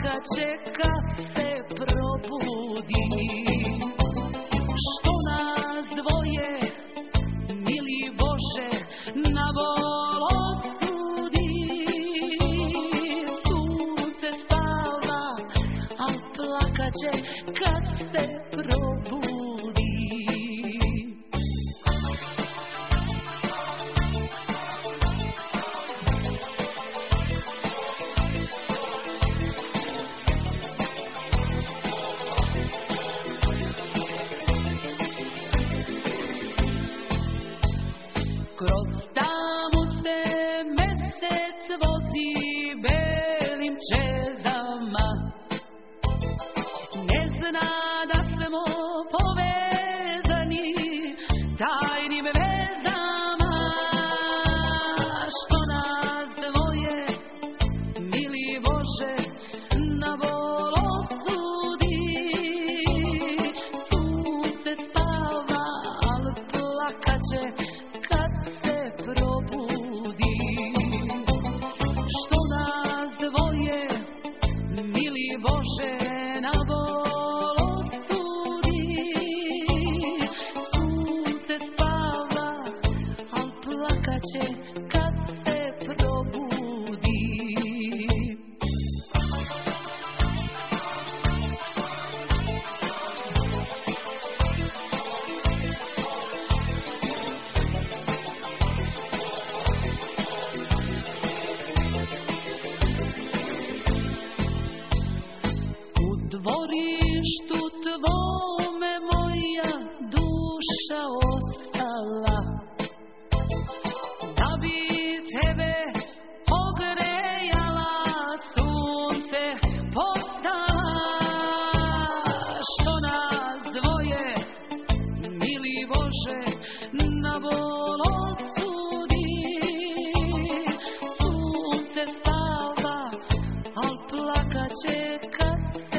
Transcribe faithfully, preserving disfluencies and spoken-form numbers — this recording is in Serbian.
plakaće kad se probudi. Što nas dvoje, mili Bože, na bol odsudi. Sunce spava, al plakaće kad se probudi. Kroz tamu se mesec vozi belim čezama, ne zna da smo povezani tajnim vezama. Što nas dvoje, mili Bože, na bol odsudi. Sunce spava, al plakaće kad se probudi. Što nas dvoje, mili Bože, na bol odsudi. Sunce spava, al plakaće kad se probudi. U dvorištu tvome moja duša ostala, da bi tebe ogrejala, sunce postala. Što nas dvoje, mili Bože, na bol odsudi. Sunce spava, al plakaće kad se